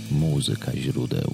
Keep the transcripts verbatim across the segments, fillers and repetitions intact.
Muzyka źródeł.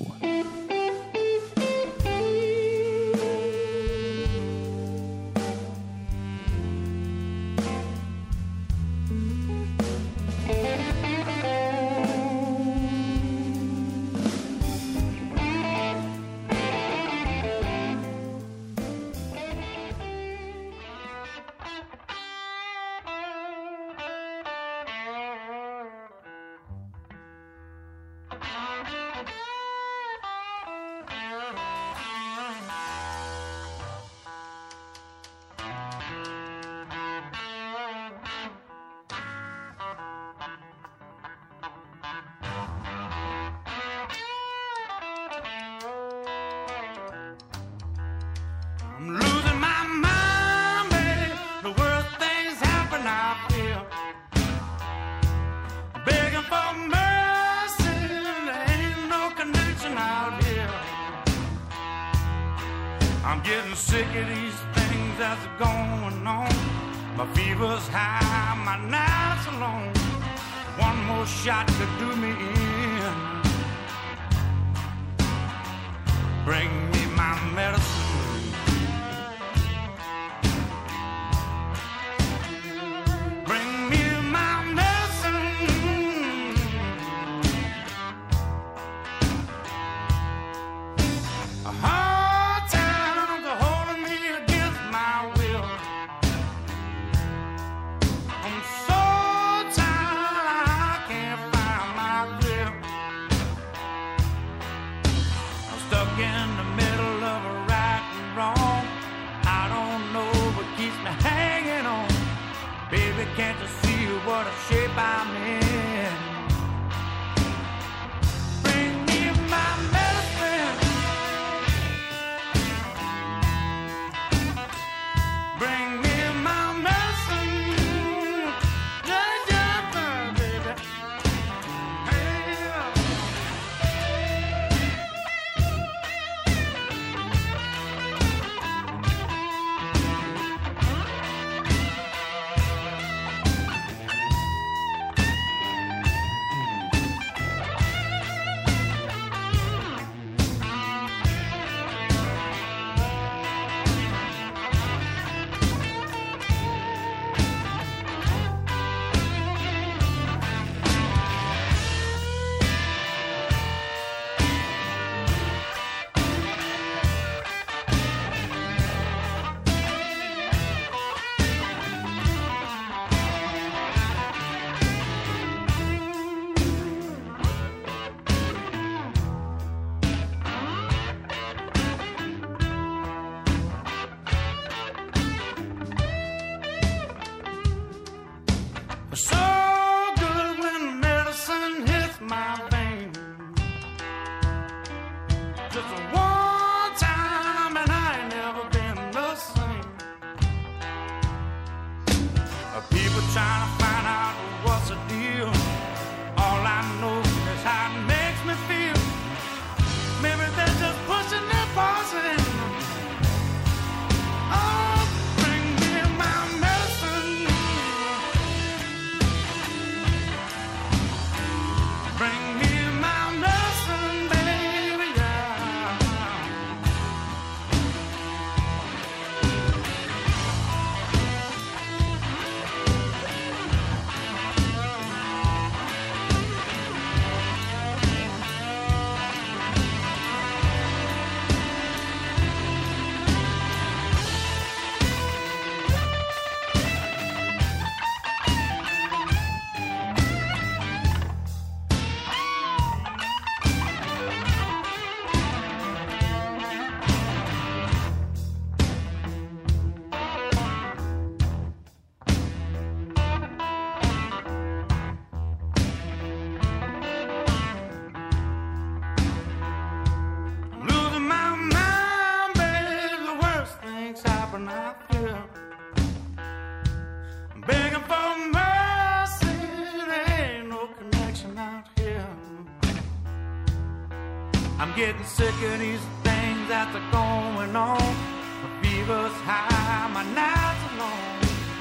I'm getting sick of these things that are going on. My fever's high, my nights are long.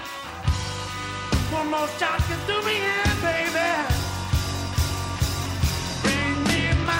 One more shot can do me in, baby. Bring me my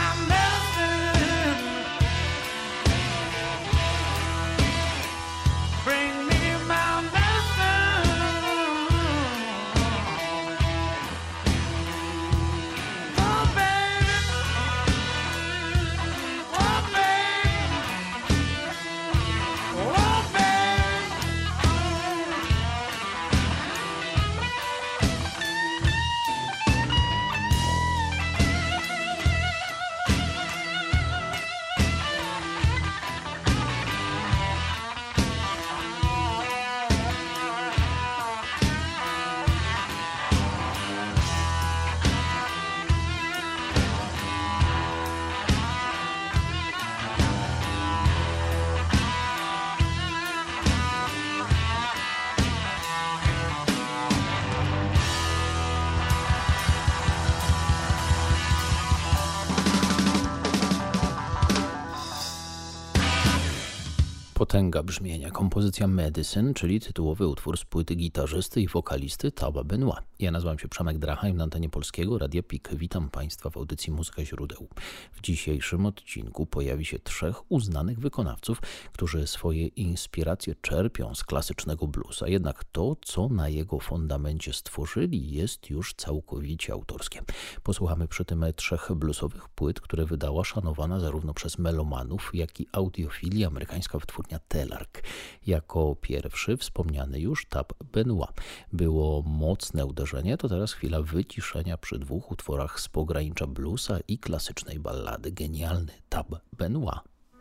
Potęga brzmienia. Kompozycja Medicine, czyli tytułowy utwór z płyty gitarzysty i wokalisty Taba Benoit. Ja nazywam się Przemek Drachheim na antenie Polskiego Radia P I K. Witam Państwa w audycji Muzyka Źródeł. W dzisiejszym odcinku pojawi się trzech uznanych wykonawców, którzy swoje inspiracje czerpią z klasycznego bluesa. Jednak to, co na jego fundamencie stworzyli, jest już całkowicie autorskie. Posłuchamy przy tym trzech bluesowych płyt, które wydała szanowana zarówno przez melomanów, jak i audiofili amerykańska wytwórnia Telarc. Jako pierwszy wspomniany już Tab Benoit. Było mocne uderzenie, to teraz chwila wyciszenia przy dwóch utworach z pogranicza bluesa i klasycznej ballady. Genialny Tab Benoit.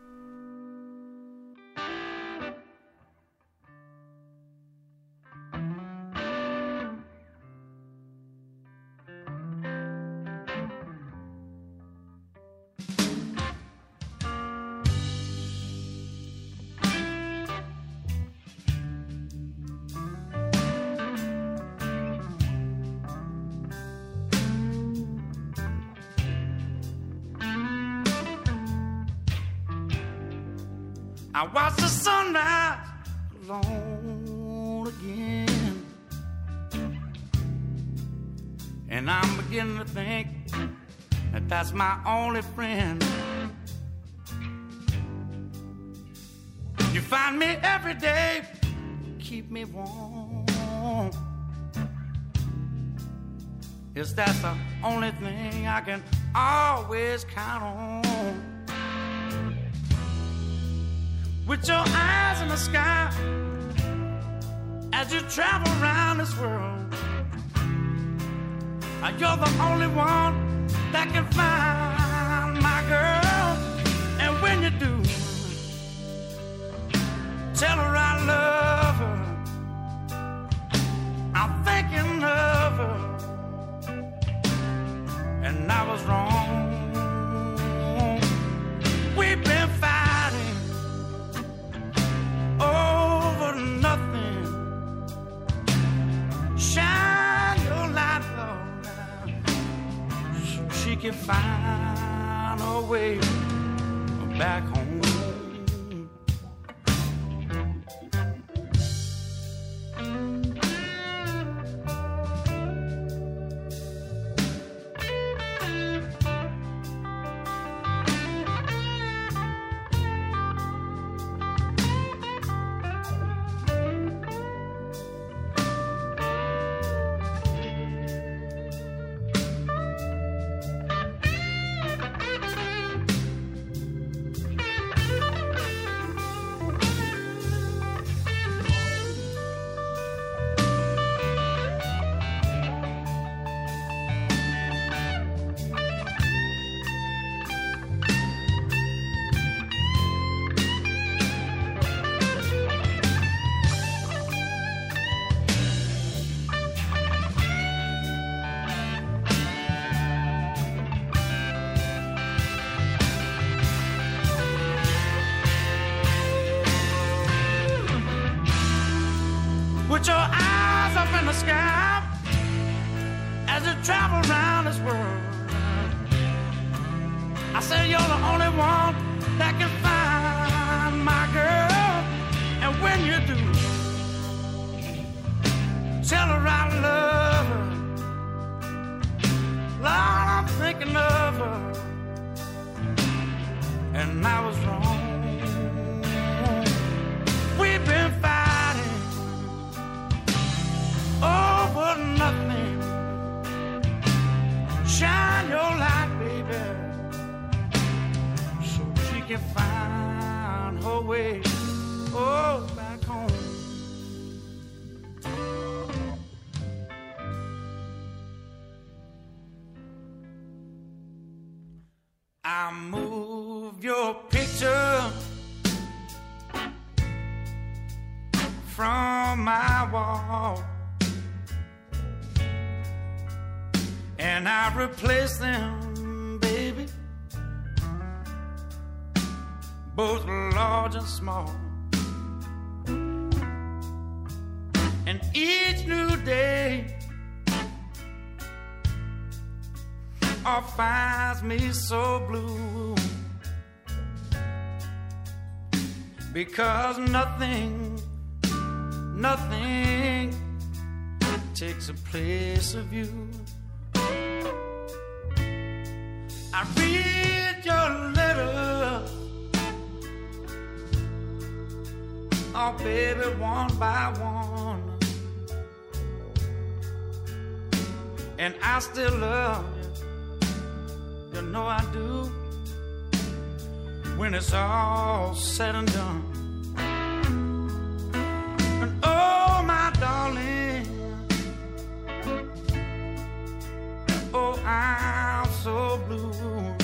I watch the sunrise alone again, and I'm beginning to think that that's my only friend. You find me every day, keep me warm. Yes, that's the only thing I can always count on. With your eyes in the sky, as you travel around this world, you're the only one that can find my girl. And when you do, tell her I love her. I'm thinking of her, and I was wrong. We've been fighting over nothing. Shine your light, Lord, so she can find her way back home. Put your eyes up in the sky as you travel around this world. I say you're the only one that can find my girl. And when you do, tell her I love her. Lord, I'm thinking of her, and I was wrong. We've been fighting over nothing. Shine your light, baby, so she can find her way, oh, back home. I move your picture from my wall, and I replace them, baby, both large and small. And each new day oh, finds me so blue. because nothing, nothing takes the place of you. I read your letter, oh baby, one by one, and I still love you, you know I do, when it's all said and done. And oh my darling, oh I'm so blue,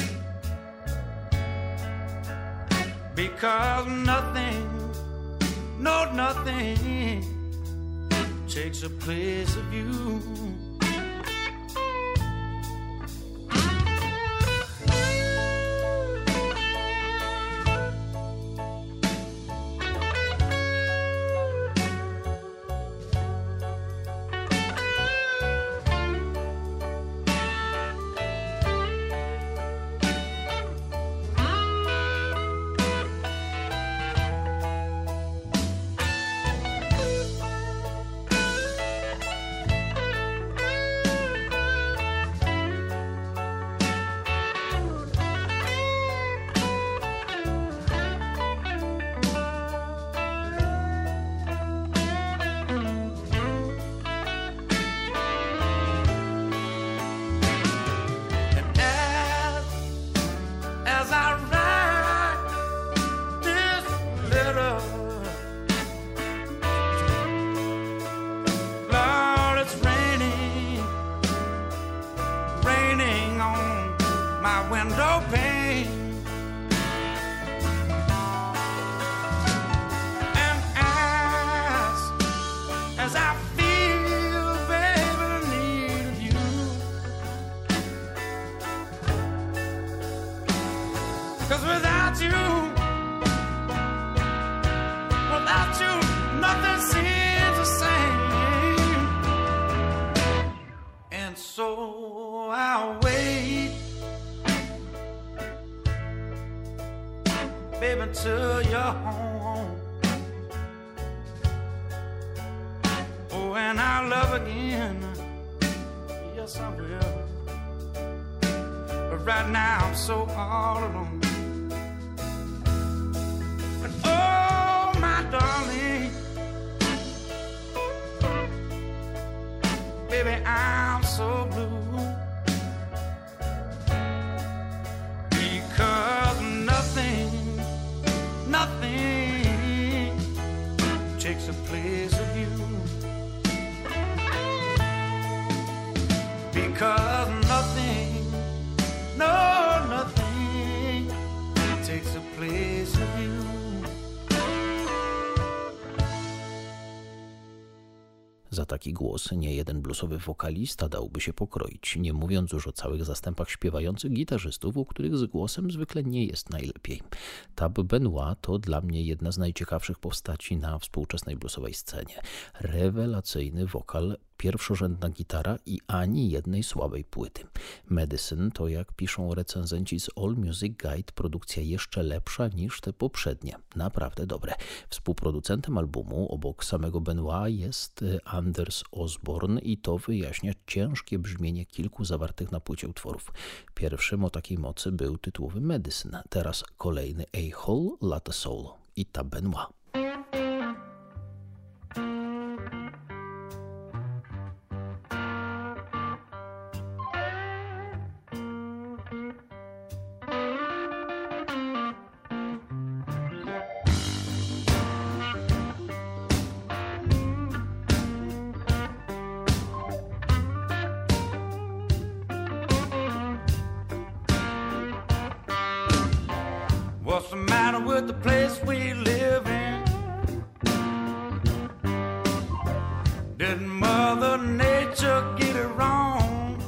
because nothing, no nothing takes the place of you. Till you're home, oh, and I'll love again, yes I will, but right now I'm so all alone. And oh my darling, baby I'm so blue, because nothing, nothing takes the place of you, because nothing, no, nothing takes the place of you. Za taki głos niejeden bluesowy wokalista dałby się pokroić, nie mówiąc już o całych zastępach śpiewających gitarzystów, u których z głosem zwykle nie jest najlepiej. Tab Benoit to dla mnie jedna z najciekawszych postaci na współczesnej bluesowej scenie. Rewelacyjny wokal, pierwszorzędna gitara i ani jednej słabej płyty. Medicine to, jak piszą recenzenci z All Music Guide, produkcja jeszcze lepsza niż te poprzednie. Naprawdę dobre. Współproducentem albumu obok samego Benoit jest Anders Osborne i to wyjaśnia ciężkie brzmienie kilku zawartych na płycie utworów. Pierwszym o takiej mocy był tytułowy Medicine, teraz kolejny A Whole Lotta Soul i Tab Benoit. What's the matter with the place we live in? Didn't Mother Nature get it wrong?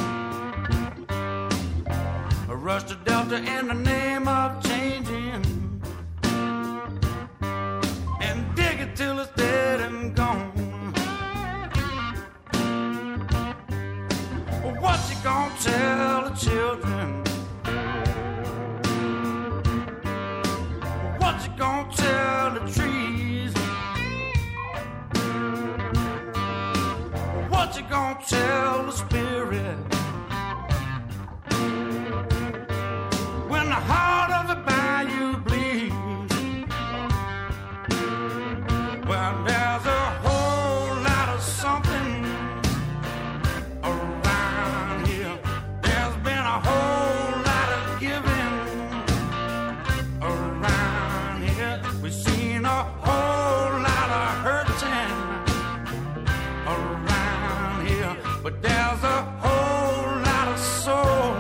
A rush to Delta in the name of changing, and dig it till it's dead and gone. Well, what you gonna tell the children? What you gonna tell what you gonna tell the spirit when the heart of the bayou bleeds? Well, there's a whole lot of something around here. There's been a whole lot of giving around here. We've seen a whole lot of hurting around here, but there's a whole lot of soul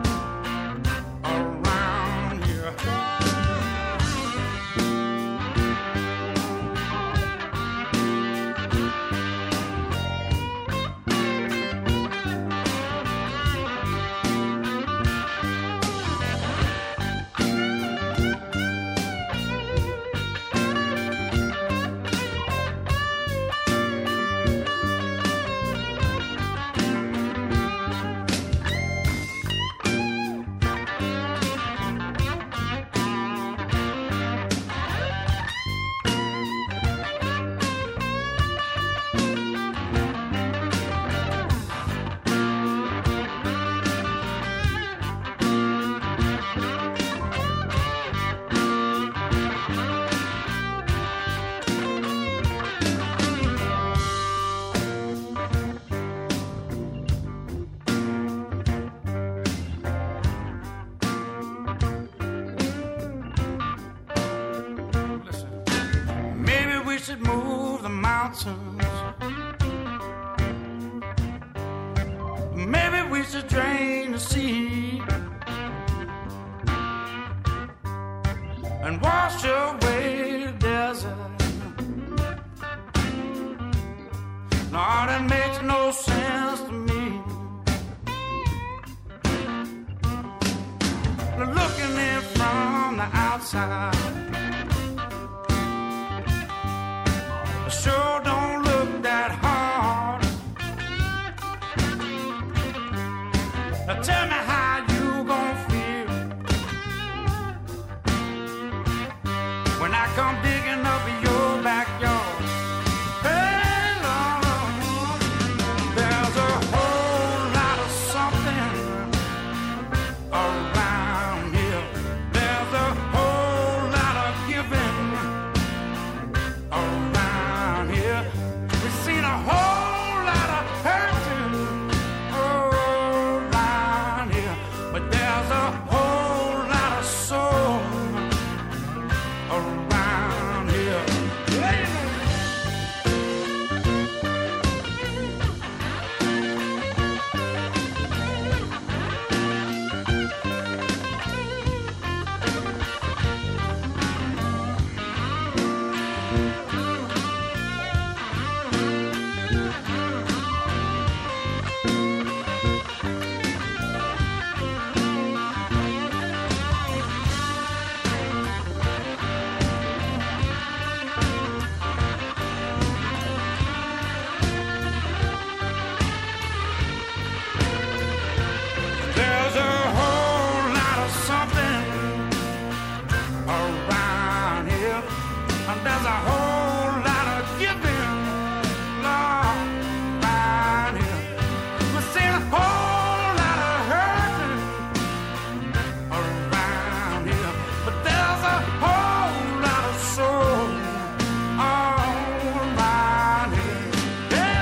around here. Should move the mountains. Maybe we should drain the sea and wash away the desert. No, that makes no sense to me. Looking in from the outside, sure don't look that hard. Now tell me how you gon' feel when I come digging up your backyard. Hey, Lord, there's a whole lot of something around here. There's a whole lot of giving around here. We've seen a whole lot of hurting around here, but there's a whole lot of soul around here. There's a whole lot of something around here, and there's a whole lot of giving around here. We've seen a whole lot of hurting around here, but there's a whole lot of soul around here. Hey,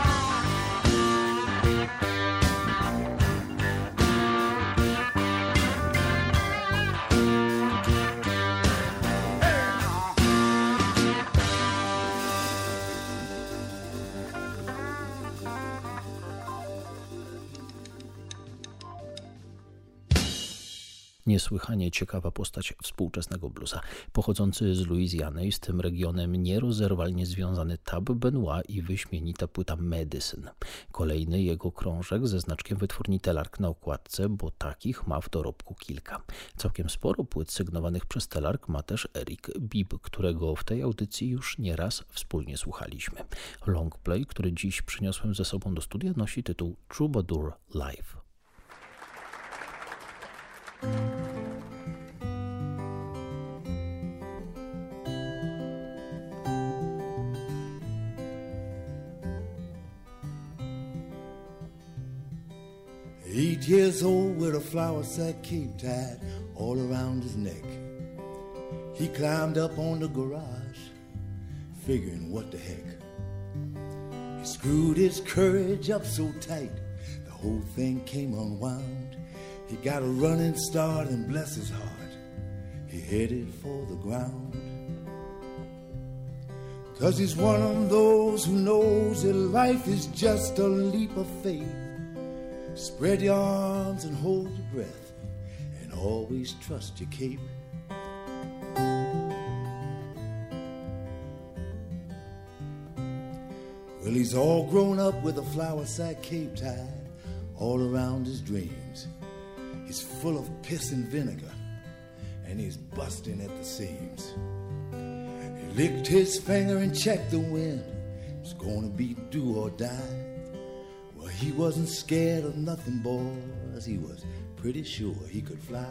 Niesłychanie ciekawa postać współczesnego bluesa, pochodzący z Luizjany i z tym regionem nierozerwalnie związany Tab Benoit i wyśmienita płyta Medicine. Kolejny jego krążek ze znaczkiem wytwórni Telarc na okładce, bo takich ma w dorobku kilka. Całkiem sporo płyt sygnowanych przez Telarc ma też Eric Bibb, którego w tej audycji już nieraz wspólnie słuchaliśmy. Longplay, który dziś przyniosłem ze sobą do studia, nosi tytuł Troubadour Live. Eight years old with a flour sack cape tied all around his neck. He climbed up on the garage, figuring what the heck. He screwed his courage up so tight, the whole thing came unwound. He got a running start and bless his heart, he headed for the ground. 'Cause he's one of those who knows that life is just a leap of faith. Spread your arms and hold your breath, and always trust your cape. Well, he's all grown up with a flour sack cape tied all around his dreams. He's full of piss and vinegar, and he's busting at the seams. He licked his finger and checked the wind. It's gonna be do or die. Well, he wasn't scared of nothing, boys. He was pretty sure he could fly.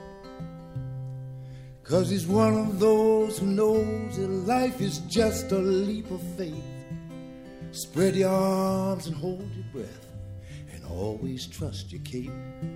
'Cause he's one of those who knows that life is just a leap of faith. Spread your arms and hold your breath, and always trust your cape.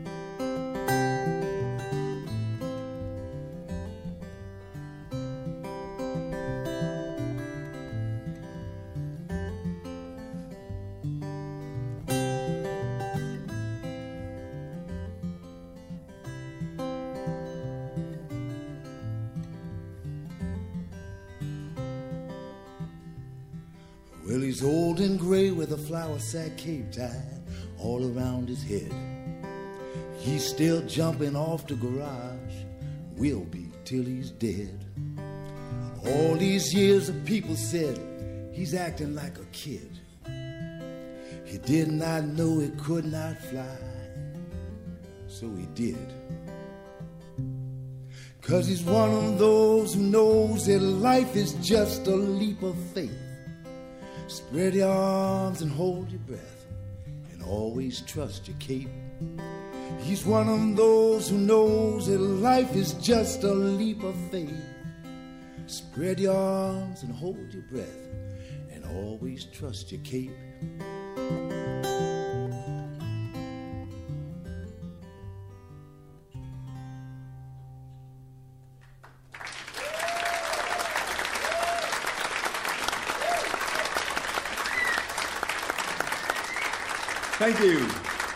Well, he's old and gray with a flour sack cape tied all around his head. He's still jumping off the garage, will be till he's dead. All these years the people said he's acting like a kid. He did not know he could not fly, so he did. 'Cause he's one of those who knows that life is just a leap of faith. Spread your arms and hold your breath, and always trust your cape. He's one of those who knows that life is just a leap of faith. Spread your arms and hold your breath, and always trust your cape. Thank you.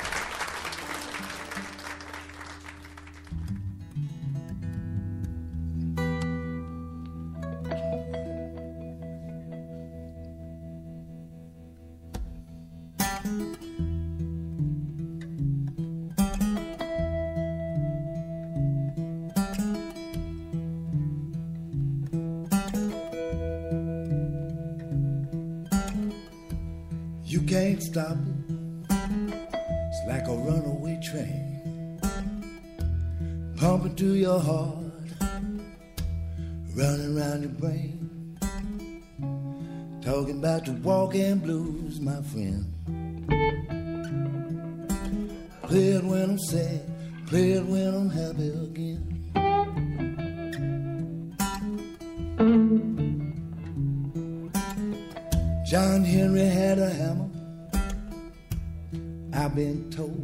You can't stop it. It's like a runaway train, pumping through your heart, running around your brain, talking about the walking blues, my friend. Play it when I'm sad, play it when I'm happy again. John Henry had a hammer, I've been told,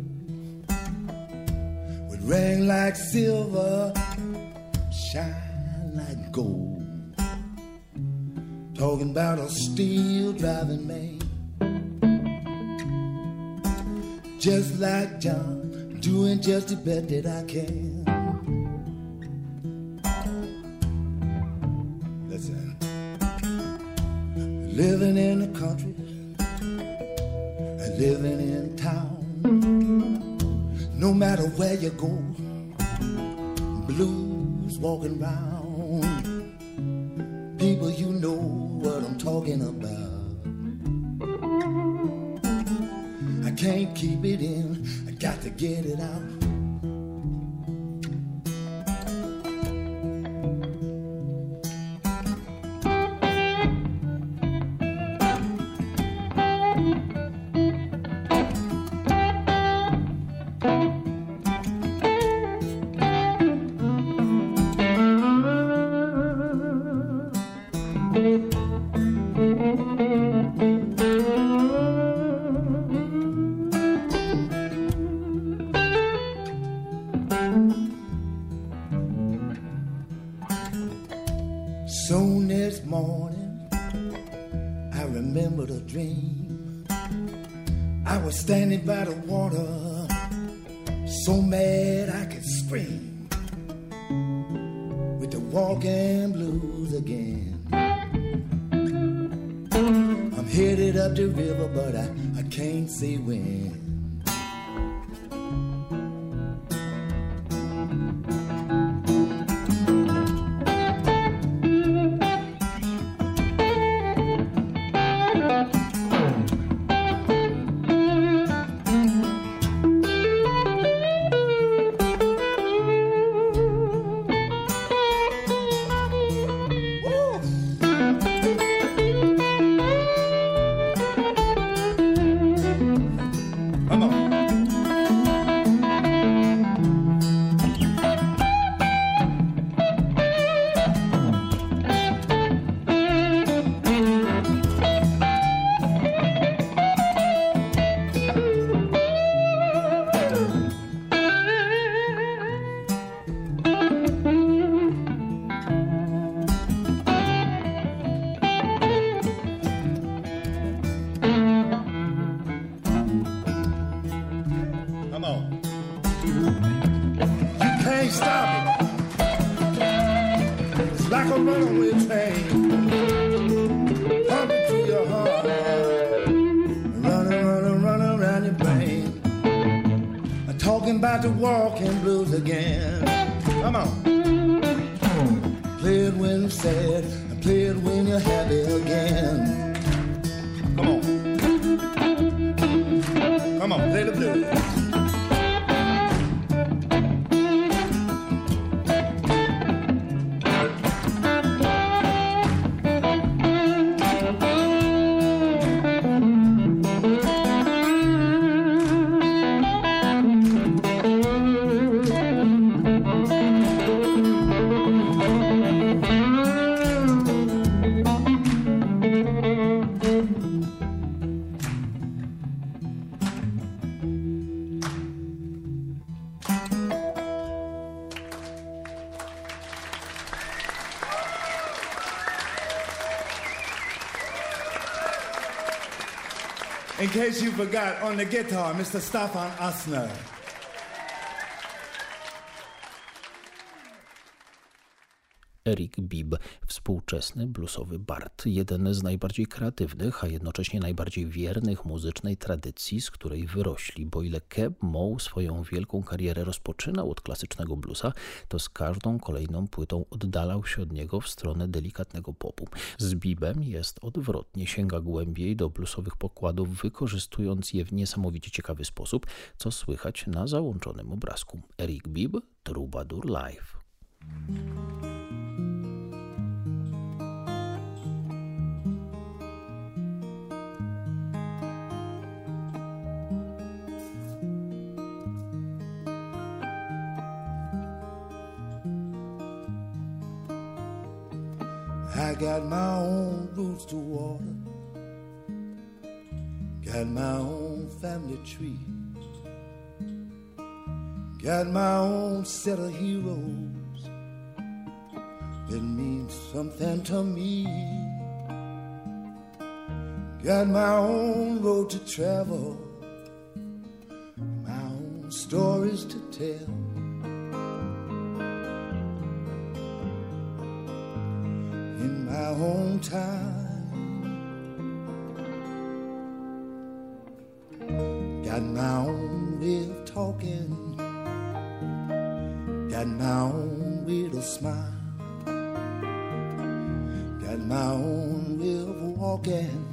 would ring like silver, shine like gold. Talking about a steel driving man, just like John, doing just the best that I can. Listen, living in the country, living in town, no matter where you go, blues walking round. People, you know what I'm talking about. I can't keep it in, I got to get it out. I was standing by the water, so mad I could scream, with the walking blues again. I'm headed up the river, but I, I can't say when. In case you forgot, on the guitar, Mister Stefan Asner. Eric Bibb, współczesny bluesowy bard, jeden z najbardziej kreatywnych, a jednocześnie najbardziej wiernych muzycznej tradycji, z której wyrośli, bo ile Keb Mo swoją wielką karierę rozpoczynał od klasycznego bluesa, to z każdą kolejną płytą oddalał się od niego w stronę delikatnego popu. Z Bibbem jest odwrotnie, sięga głębiej do bluesowych pokładów, wykorzystując je w niesamowicie ciekawy sposób, co słychać na załączonym obrazku. Eric Bibb, Troubadour Live. I got my own roots to water, got my own family tree, got my own set of heroes that mean something to me, got my own road to travel, my own stories to tell. In my own time, got my own way of talking, got my own way to smile, got my own way of walking,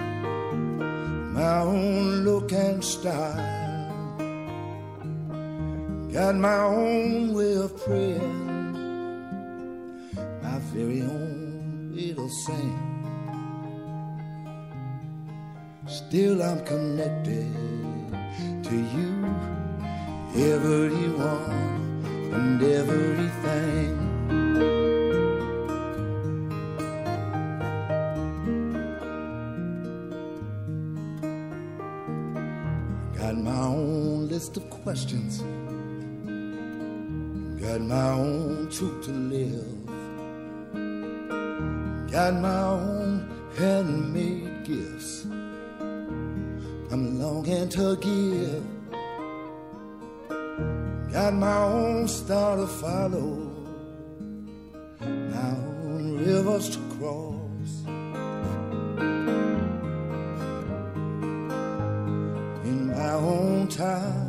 my own look and style, got my own way of praying, my very own it'll sing. Still I'm connected to you, everyone and everything. Got my own list of questions, got my own truth to live, got my own handmade gifts, I'm longing to give. Got my own star to follow, my own rivers to cross, in my own time.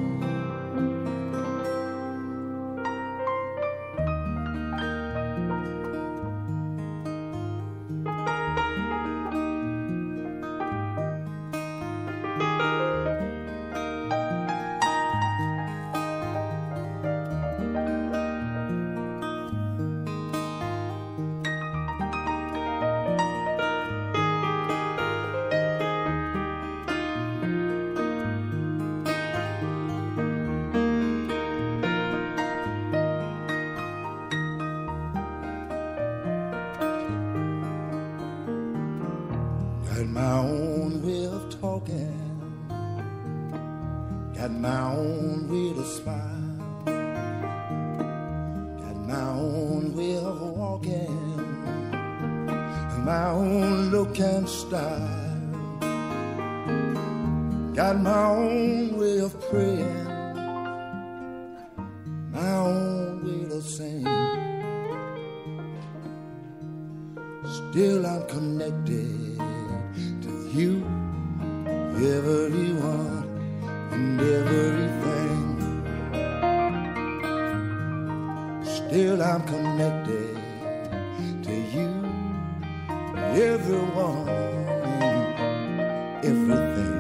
Got my own way of talking, got my own way to smile, got my own way of walking, my own look and style, got my own way of praying, my own way to sing. Still I'm connected to you, everyone and everything. Still I'm connected to you, everyone and everything.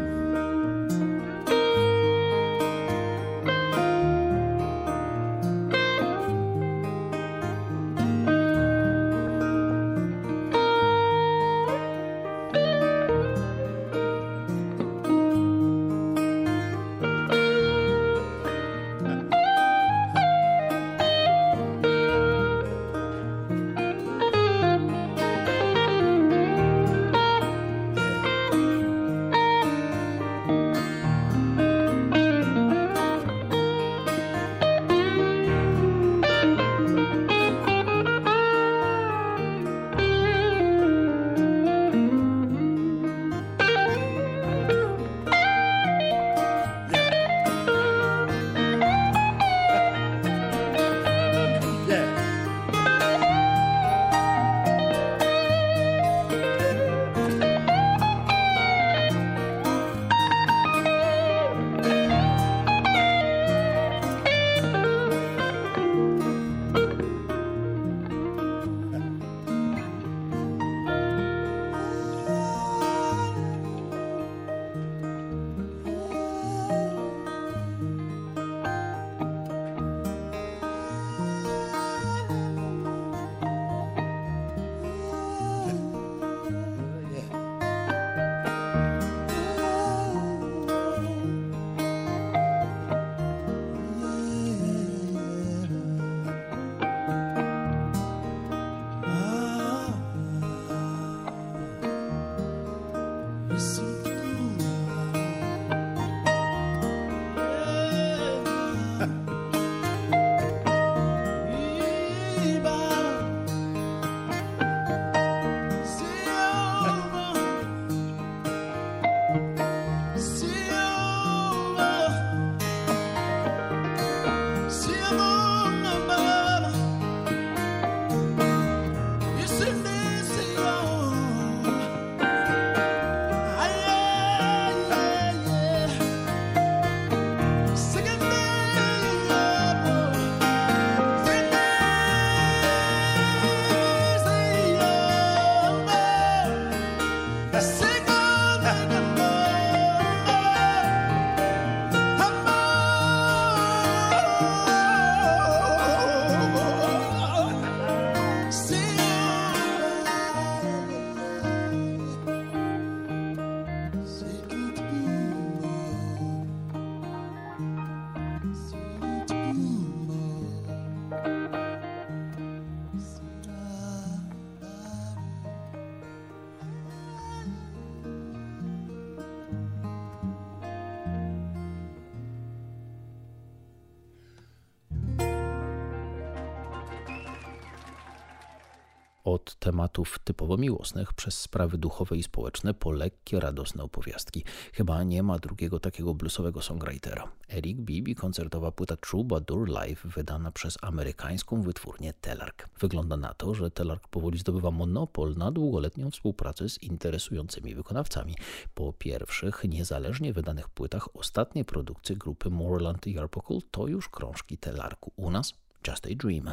Od tematów typowo miłosnych przez sprawy duchowe i społeczne po lekkie, radosne opowiastki. Chyba nie ma drugiego takiego bluesowego songwritera. Eric Bibb, koncertowa płyta Troubadour Live, wydana przez amerykańską wytwórnię Telarc. Wygląda na to, że Telarc powoli zdobywa monopol na długoletnią współpracę z interesującymi wykonawcami. Po pierwszych, niezależnie wydanych płytach, ostatnie produkcje grupy Moreland i Arbuckle to już krążki Telarcu. U nas Just a Dream.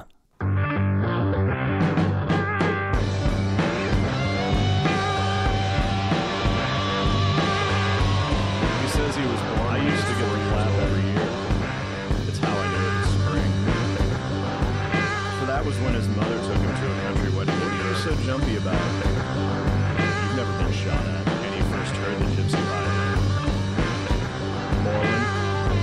Says he was born. I used to get the clap every year. It's how I knew it was spring. So that was when his mother took him to a country wedding. What are you so jumpy about? You've never been shot at, and you first heard the gypsy violin. Moreland,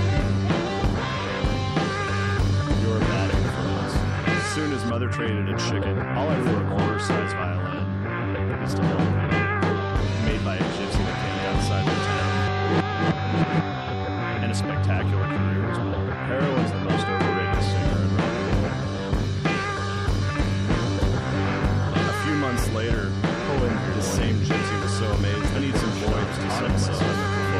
you're a bad influence. Soon his mother traded a chicken. All I for a quarter-size violin. He still held it. Made by a gypsy that came outside their town. And a spectacular career as well. Heroin's the most overrated singer in rock and roll. A few months later, Owen, the same gypsy, was so amazed I need some boys to sing myself.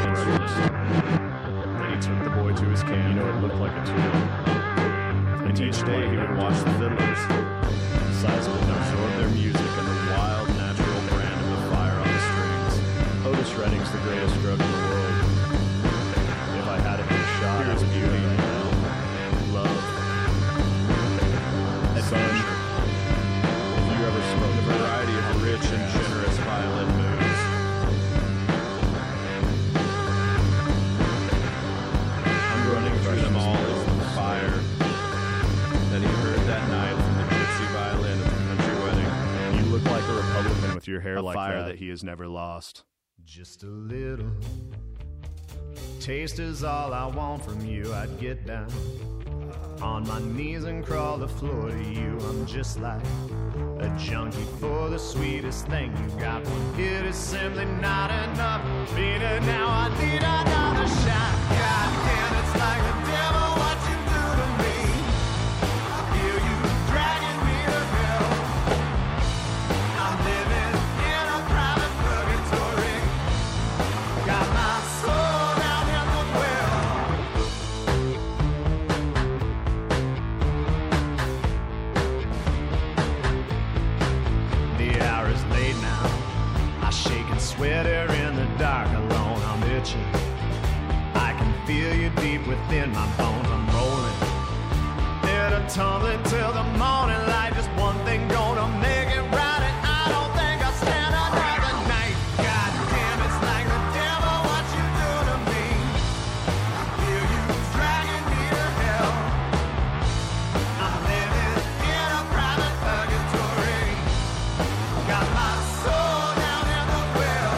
Then he took the boy to his camp. You know, it looked like a tool. And each day he would watch the fiddlers, the size of it, absorb their music and the wild, natural brand of the fire on the strings. Otis Redding's the greatest drug in the world. If I had it be shot, here's beauty, love, adventure. If you ever smoked a variety of rich and generous violin moves, I'm running through them all as the fire that he heard that night from the gypsy violin at the country wedding. You look like a Republican with your hair a like fire that. that he has never lost. Just a little taste is all I want from you. I'd get down on my knees and crawl the floor to you. I'm just like a junkie for the sweetest thing you got. One hit is simply not enough. Beat it now, I need another shot. God damn, it's like the devil what you do to me. I feel you dragging me to hell. I'm living in a private purgatory. Got my soul down in the well. The hour is late now. I shake and sweat here in the dark alone. I'm itching. I can feel you deep within my bones. I'm rolling in a tumbling till the morning light. Just one thing gonna make it right, and I don't think I'll stand another night. God damn, it's like the devil what you do to me. I feel you dragging me to hell. I'm living in a private purgatory. Got my soul down in the well.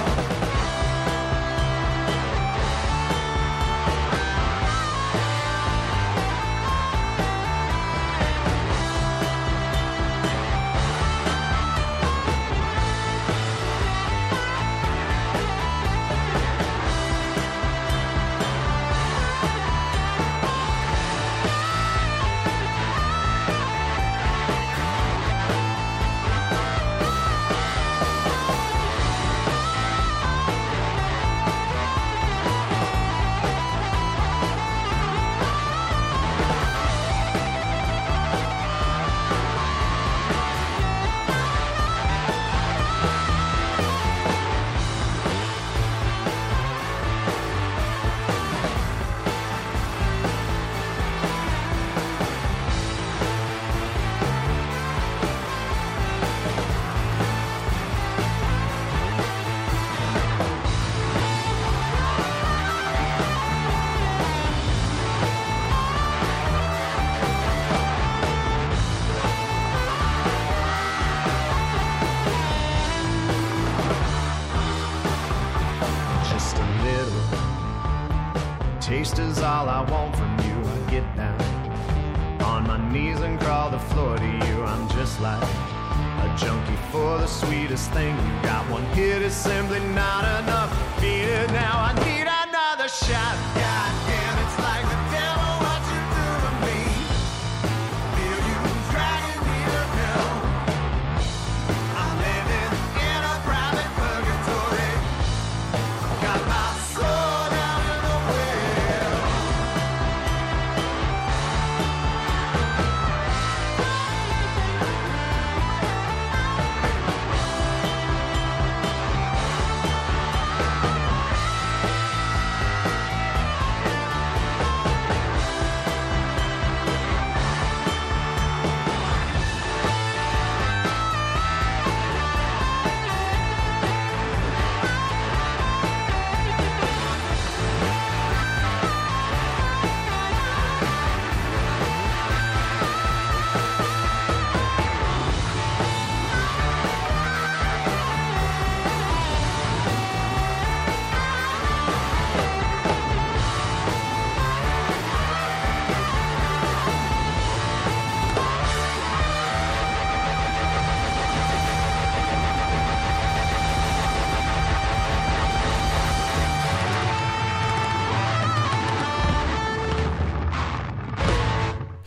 Just a little taste is all I want from you. I get down on my knees and crawl the floor to you. I'm just like a junkie for the sweetest thing you got. One hit is simply not enough. Beat it now, I need another shot. God damn, it's like the devil what you do to me. Feel you dragging me to hell.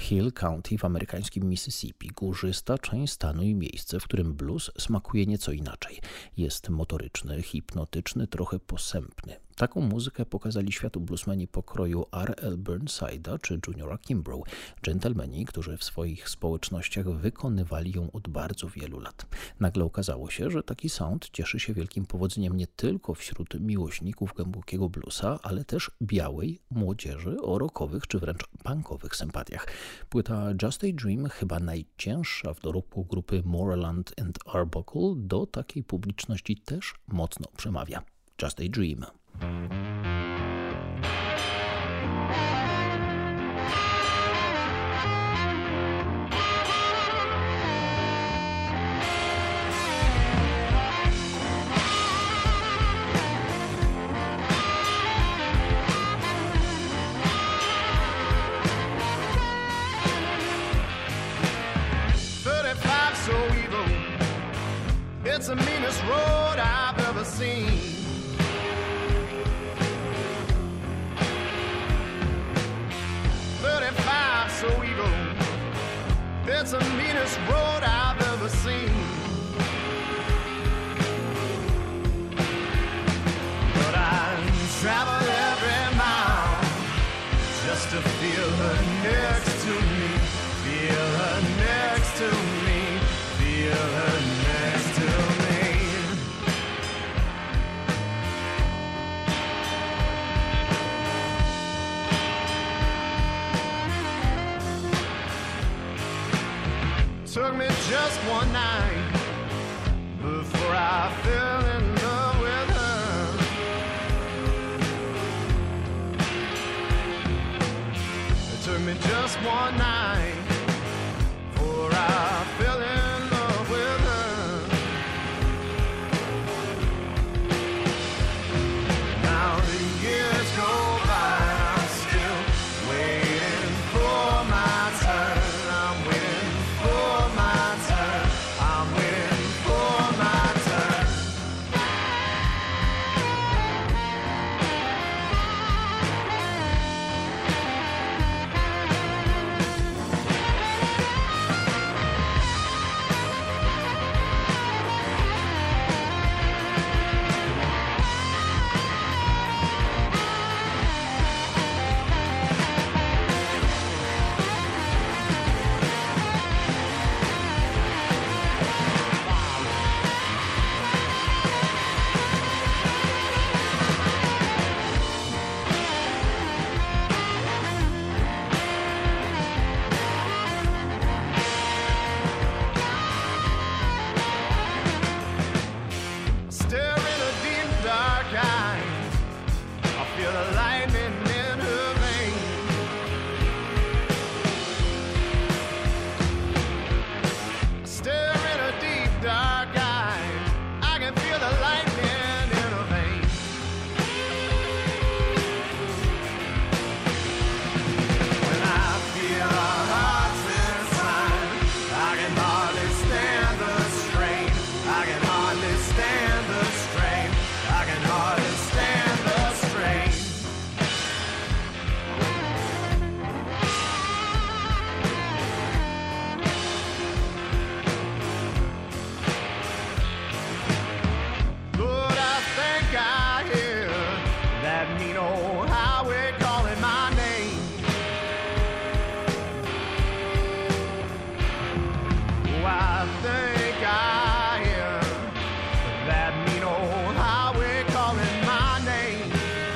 Hill County w amerykańskim Mississippi, górzysta część stanu i miejsce, w którym blues smakuje nieco inaczej. Jest motoryczny, hipnotyczny, trochę posępny. Taką muzykę pokazali światu bluesmeni pokroju R L Burnside'a czy Juniora Kimbrough, dżentelmeni, którzy w swoich społecznościach wykonywali ją od bardzo wielu lat. Nagle okazało się, że taki sound cieszy się wielkim powodzeniem nie tylko wśród miłośników głębokiego bluesa, ale też białej młodzieży o rockowych czy wręcz punkowych sympatiach. Płyta Just a Dream, chyba najcięższa w dorobku grupy Moreland and Arbuckle, do takiej publiczności też mocno przemawia. Just a Dream. thirty-five so evil, it's the meanest road I've ever seen. thirty-five so evil, it's the meanest road I've ever seen. But I travel every mile just to feel her next to me, feel her next to me, feel her next to me. Took me just one night before I fell in love with her. It took me just one night before I fell in love with her. Now the years go by and I'm still waiting for my turn. I'm waiting for my turn. I'm waiting for my turn. Stare in her deep dark eyes, I feel the lightning in her veins. Stare in her deep dark eyes, I can feel the lightning in her veins. When I feel her heart's inside, I can hardly stand the strain. I can hardly stand the strain. I can hardly stand the strain. Lord, I think I hear that mean old highway calling my name. Oh, I think I hear that mean old highway calling my name.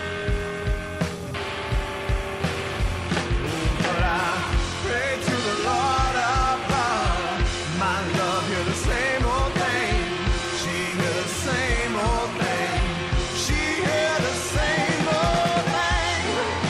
But I pray to the Lord above, my love hear the same old thing. She hear the same old thing. She hear the same old thing.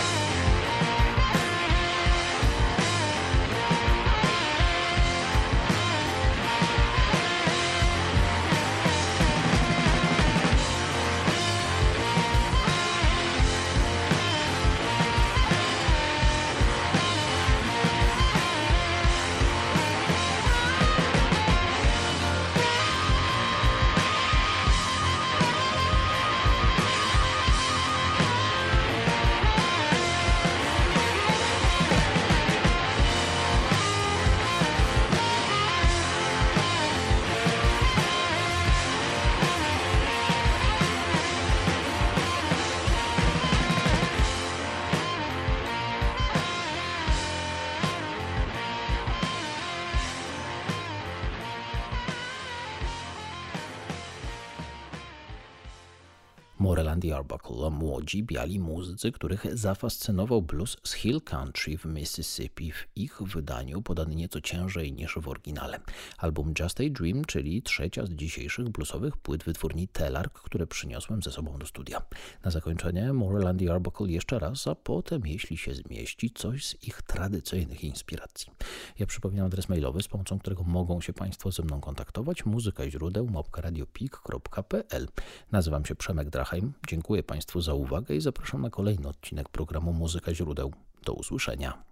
Moreland i Arbuckle, młodzi, biali muzycy, których zafascynował blues z Hill Country w Mississippi. W ich wydaniu podany nieco ciężej niż w oryginale. Album Just a Dream, czyli trzecia z dzisiejszych bluesowych płyt wytwórni Telark, które przyniosłem ze sobą do studia. Na zakończenie Moreland i Arbuckle jeszcze raz, a potem, jeśli się zmieści, coś z ich tradycyjnych inspiracji. Ja przypominam adres mailowy, z pomocą którego mogą się Państwo ze mną kontaktować. Muzyka źródeł małpka radiopik kropka p l. Nazywam się Przemek Drachheim. Dziękuję Państwu za uwagę i zapraszam na kolejny odcinek programu Muzyka źródeł. Do usłyszenia.